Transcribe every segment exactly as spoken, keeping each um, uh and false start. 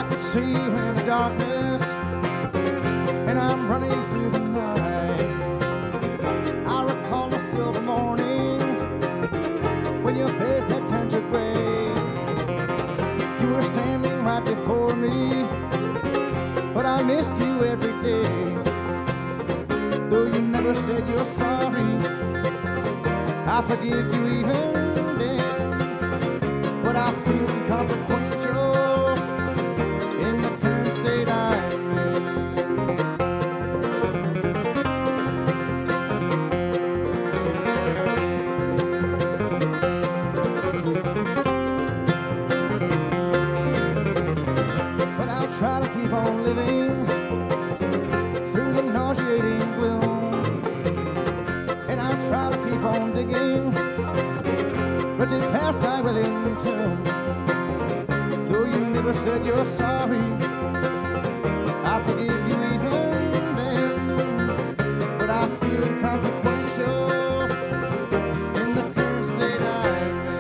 could see you in the darkness, and I'm running through the night. I recall the silver morning when your face had turned to gray. You were standing right before me, but I missed you every day. Though you never said you're sorry, I forgive you even then. But I feel inconsequential in the current state I'm in. But I'll try to keep on living through the nauseating gloom, and I'll try to keep on digging wretched past I will entomb. Though you never said you're sorry, I forgive you even then. But I feel inconsequential in the current state I'm in.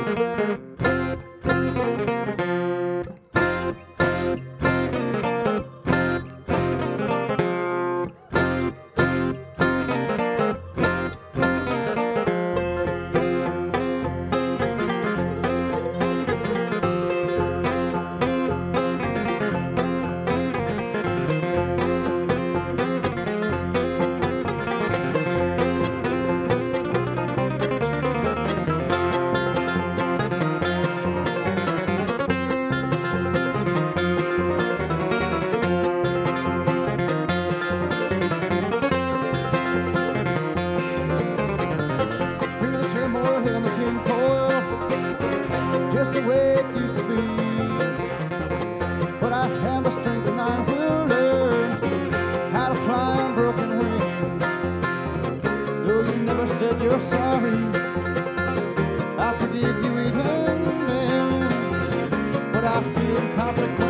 Just the way it used to be. But I have the strength and I will learn how to fly on broken wings. Though you never said you're sorry, I forgive you even then. But I feel inconsequential.